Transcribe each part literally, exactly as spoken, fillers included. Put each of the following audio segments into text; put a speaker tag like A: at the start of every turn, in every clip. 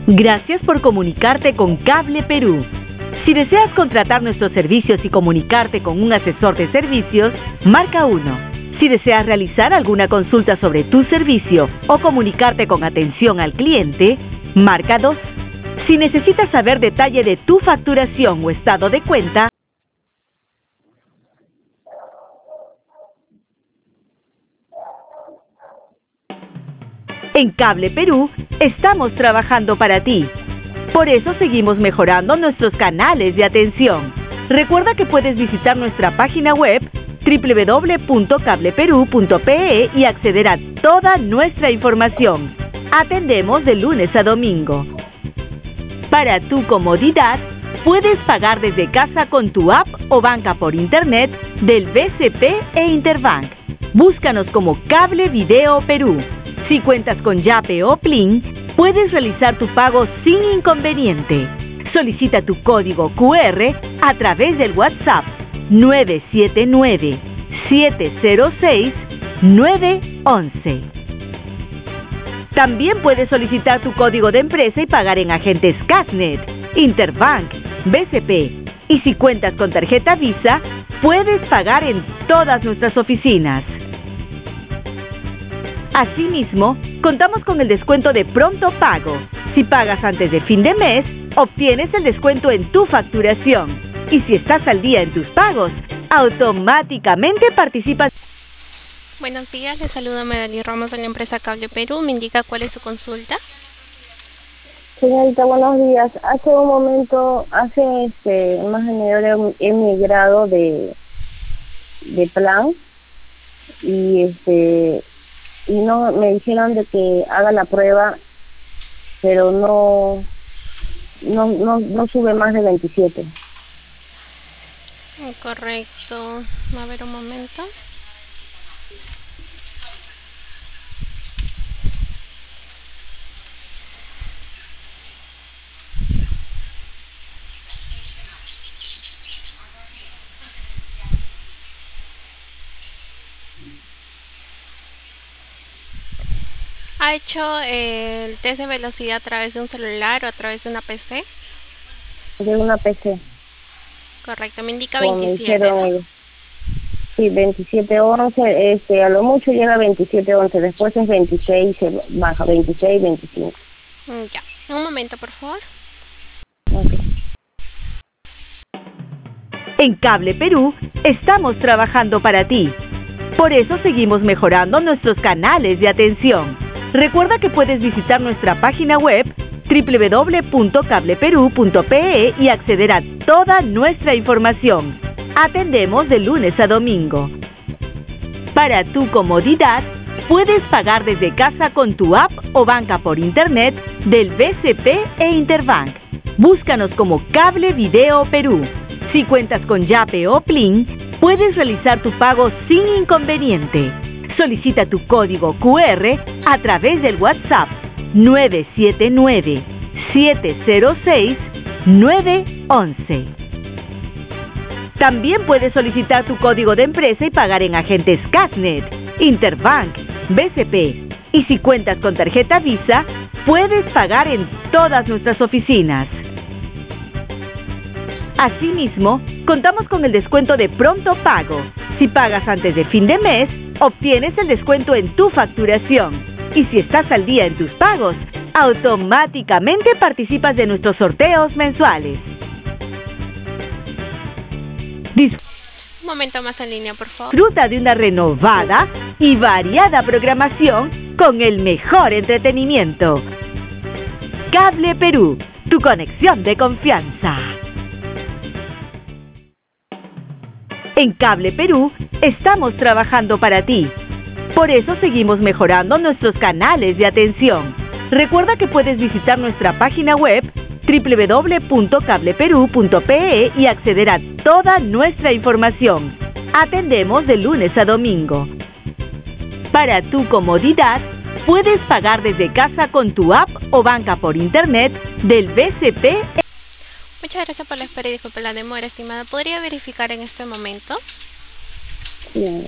A: Gracias por comunicarte con Cable Perú. Si deseas contratar nuestros servicios y comunicarte con un asesor de servicios, marca uno. Si deseas realizar alguna consulta sobre tu servicio o comunicarte con atención al cliente, marca dos. Si necesitas saber detalle de tu facturación o estado de cuenta, en Cable Perú estamos trabajando para ti. Por eso seguimos mejorando nuestros canales de atención. Recuerda que puedes visitar nuestra página web doble u doble u doble u punto cable perú punto pe e y acceder a toda nuestra información. Atendemos de lunes a domingo. Para tu comodidad, puedes pagar desde casa con tu app o banca por internet del B C P e Interbank. Búscanos como Cable Video Perú. Si cuentas con Yape o Plin, puedes realizar tu pago sin inconveniente. Solicita tu código cu erre a través del WhatsApp nueve siete nueve, siete cero seis, nueve once. También puedes solicitar tu código de empresa y pagar en agentes Casnet, Interbank, B C P. Y si cuentas con tarjeta Visa, puedes pagar en todas nuestras oficinas. Asimismo, contamos con el descuento de pronto pago. Si pagas antes de fin de mes, obtienes el descuento en tu facturación. Y si estás al día en tus pagos, automáticamente participas.
B: Buenos días, les saluda Medali Ramos de la empresa Cable Perú. ¿Me indica cuál es su consulta?
C: Señorita, buenos días. Hace un momento, hace este, más de media hora he migrado de, de plan y este y no me dijeron de que haga la prueba, pero no no no, no sube más de veintisiete.
B: Correcto. A ver un momento. ¿Ha hecho eh, el test de velocidad a través de un celular o a través de una P C?
C: De una P C.
B: Correcto, me indica
C: Como
B: veintisiete,
C: me dijeron,
B: ¿no?
C: Sí, veintisiete once, este, a lo mucho llega a veintisiete once, después es veintiséis, se baja, veintiséis, veinticinco.
B: Mm, Ya, un momento, por favor.
C: Okay.
A: En Cable Perú estamos trabajando para ti. Por eso seguimos mejorando nuestros canales de atención. Recuerda que puedes visitar nuestra página web doble u doble u doble u punto cable perú punto pe e y acceder a toda nuestra información. Atendemos de lunes a domingo. Para tu comodidad, puedes pagar desde casa con tu app o banca por internet del B C P e Interbank. Búscanos como Cable Video Perú. Si cuentas con Yape o Plin, puedes realizar tu pago sin inconveniente. Solicita tu código cu erre a través del WhatsApp nueve siete nueve, siete cero seis, nueve once. También puedes solicitar tu código de empresa y pagar en agentes Casnet, Interbank, B C P. Y si cuentas con tarjeta Visa, puedes pagar en todas nuestras oficinas. Asimismo, contamos con el descuento de pronto pago. Si pagas antes de fin de mes, obtienes el descuento en tu facturación. Y si estás al día en tus pagos, automáticamente participas de nuestros sorteos mensuales.
B: Un momento más en línea, por favor.
A: Disfruta de una renovada y variada programación con el mejor entretenimiento. Cable Perú, tu conexión de confianza. En Cable Perú estamos trabajando para ti. Por eso seguimos mejorando nuestros canales de atención. Recuerda que puedes visitar nuestra página web doble u doble u doble u punto cable perú punto pe e y acceder a toda nuestra información. Atendemos de lunes a domingo. Para tu comodidad, puedes pagar desde casa con tu app o banca por internet del B C P.
B: Muchas gracias por la espera y disculpe la demora, estimada. ¿Podría verificar en este momento?
C: Bien.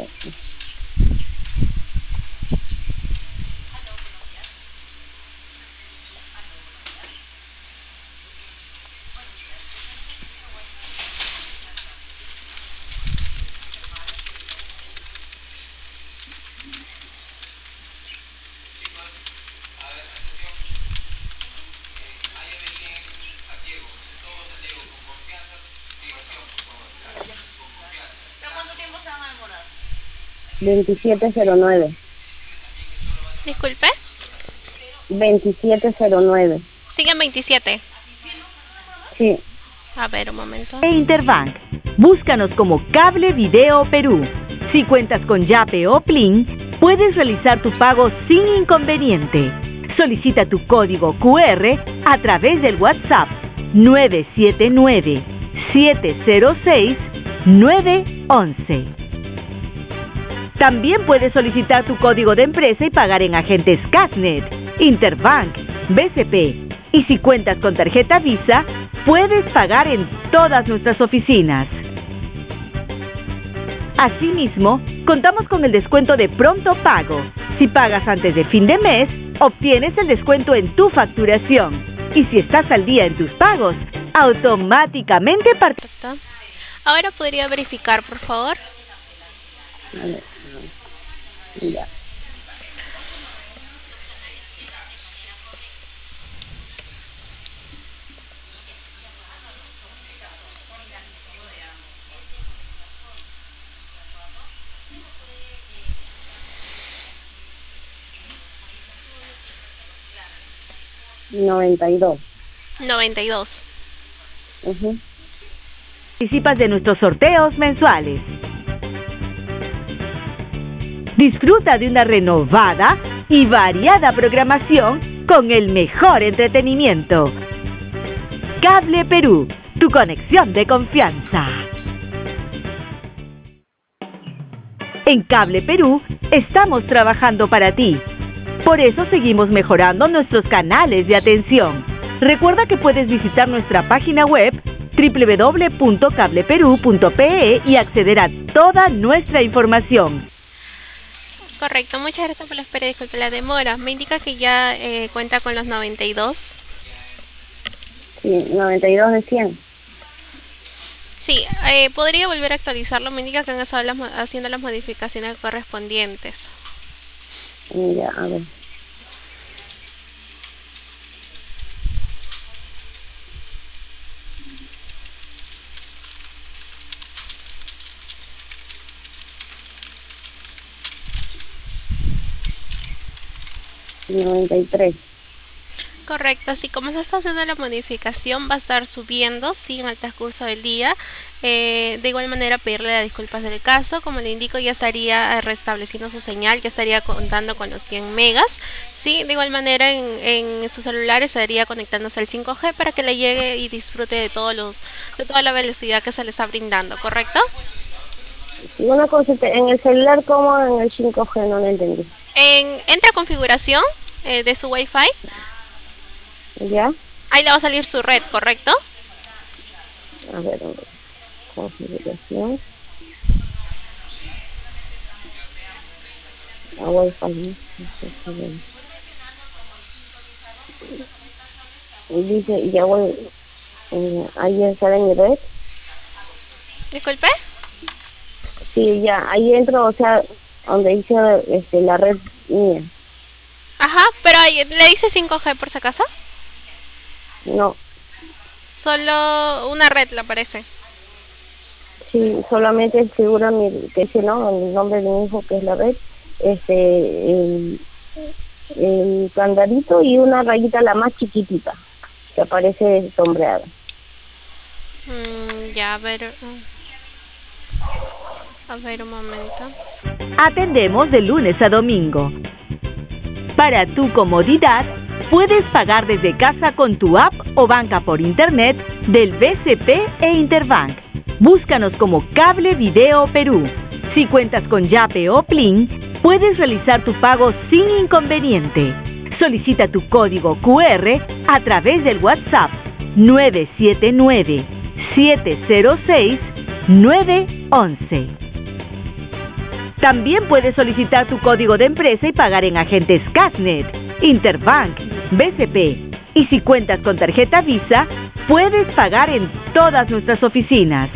C: veintisiete cero nueve.
B: Disculpe.
C: veintisiete cero nueve.
B: Sigue en veintisiete.
C: Sí.
B: A ver, un momento.
A: E Interbank. Búscanos como Cable Video Perú. Si cuentas con Yape o Plin, puedes realizar tu pago sin inconveniente. Solicita tu código cu erre a través del WhatsApp nueve siete nueve, siete cero seis, nueve once. También puedes solicitar tu código de empresa y pagar en agentes Casnet, Interbank, B C P. Y si cuentas con tarjeta Visa, puedes pagar en todas nuestras oficinas. Asimismo, contamos con el descuento de Pronto Pago. Si pagas antes de fin de mes, obtienes el descuento en tu facturación. Y si estás al día en tus pagos, automáticamente participas.
B: Ahora podría verificar, por favor.
C: Vale. Ya. noventa y dos.
B: noventa y dos.
C: Uh-huh.
A: Participas de nuestros sorteos mensuales. Disfruta de una renovada y variada programación con el mejor entretenimiento. Cable Perú, tu conexión de confianza. En Cable Perú estamos trabajando para ti. Por eso seguimos mejorando nuestros canales de atención. Recuerda que puedes visitar nuestra página web doble u doble u doble u punto cable perú punto pe e y acceder a toda nuestra información.
B: Correcto, muchas gracias por la espera y disculpe la demora. Me indica que ya eh, cuenta con los noventa y dos.
C: Sí, noventa y dos de cien.
B: Sí, eh, podría volver a actualizarlo. Me indica que han estado las, haciendo las modificaciones correspondientes.
C: Ya, a ver. noventa y tres.
B: Correcto, así como se está haciendo la modificación, va a estar subiendo, sí, en el transcurso del día. Eh, de igual manera, pedirle las disculpas del caso. Como le indico, ya estaría restableciendo su señal, ya estaría contando con los cien megas. Sí, de igual manera, en, en su celular estaría conectándose al cinco G para que le llegue y disfrute de, todos los, de toda la velocidad que se le está brindando, ¿correcto?
C: Y una cosa, en el celular, ¿cómo en el cinco G? No lo entendí.
B: En, entra a configuración eh, de su Wi-Fi.
C: ¿Ya?
B: Ahí le va a salir su red, ¿correcto?
C: A ver, a ver. Configuración. La Wi-Fi. Y dice, ya voy. Eh, ahí está en mi red.
B: Disculpe.
C: Sí, ya, ahí entro, o sea, donde dice este, la red mía.
B: Ajá, pero ahí, ¿le dice cinco G por si acaso?
C: No.
B: Solo una red le aparece.
C: Sí, solamente figura mi, que dice, ¿no? El nombre de mi hijo, que es la red, este, el, el candadito y una rayita la más chiquitita, que aparece sombreada.
B: Mm, ya, a ver... A ver, un momento.
A: Atendemos de lunes a domingo. Para tu comodidad, puedes pagar desde casa con tu app o banca por internet del B C P e Interbank. Búscanos como Cable Video Perú. Si cuentas con Yape o Plin, puedes realizar tu pago sin inconveniente. Solicita tu código cu erre a través del WhatsApp nueve siete nueve, siete cero seis, nueve once. También puedes solicitar tu código de empresa y pagar en agentes Casnet, Interbank, B C P. Y si cuentas con tarjeta Visa, puedes pagar en todas nuestras oficinas.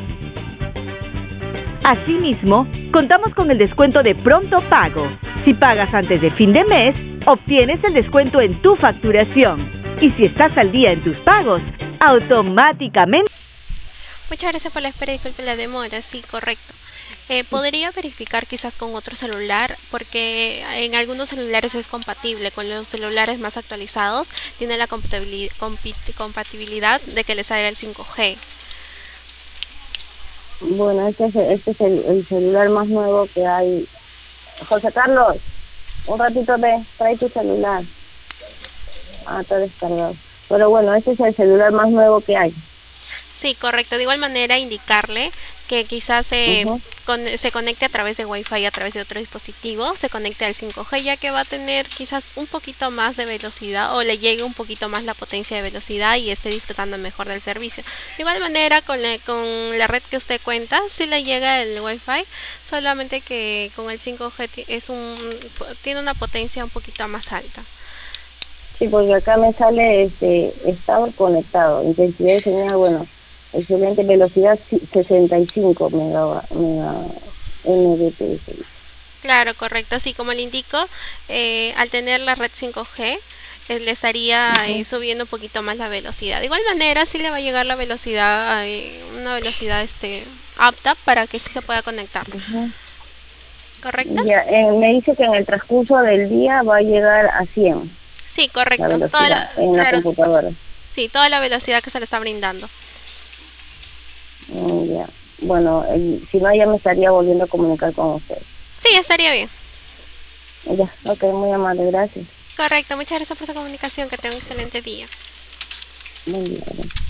A: Asimismo, contamos con el descuento de Pronto Pago. Si pagas antes de fin de mes, obtienes el descuento en tu facturación. Y si estás al día en tus pagos, automáticamente...
B: Muchas gracias por la espera y disculpe la demora, sí, correcto. Eh, podría verificar quizás con otro celular, porque en algunos celulares es compatible con los celulares más actualizados, tiene la compatibilidad, compatibilidad de que le salga el cinco G.
C: Bueno, este es, este es el, el celular más nuevo que hay. José Carlos, un ratito te trae tu celular. Ah, está descargado. Pero bueno, este es el celular más nuevo que hay.
B: Sí, correcto. De igual manera, indicarle que quizás se,
C: Uh-huh.
B: con, se conecte a través de Wi-Fi, a través de otro dispositivo, se conecte al cinco G, ya que va a tener quizás un poquito más de velocidad o le llegue un poquito más la potencia de velocidad y esté disfrutando mejor del servicio. De igual manera, con la, con la red que usted cuenta, si le llega el Wi-Fi, solamente que con el cinco G es un, tiene una potencia un poquito más alta.
C: Sí, porque acá me sale este estado conectado, intensidad de señal, bueno, excelente velocidad sesenta y cinco mega, mega Mbps.
B: Claro, correcto. Así como le indico, eh, al tener la red cinco G, eh, le estaría
C: Uh-huh.
B: eh, subiendo un poquito más la velocidad. De igual manera, sí le va a llegar la velocidad, eh, una velocidad este apta para que sí se pueda conectar.
C: Uh-huh.
B: ¿Correcto?
C: Ya, eh, me dice que en el transcurso del día va a llegar a cien
B: Sí,
C: la
B: correcto. Toda
C: velocidad
B: la,
C: en la
B: claro,
C: computadora.
B: sí, toda la velocidad que se le está brindando.
C: Mm, ya. Bueno, el, si no, ya me estaría volviendo a comunicar con usted.
B: Sí, estaría bien.
C: Ya, ok, muy amable, gracias.
B: Correcto. Muchas gracias por su comunicación. Que tenga un excelente día.
C: Buen día.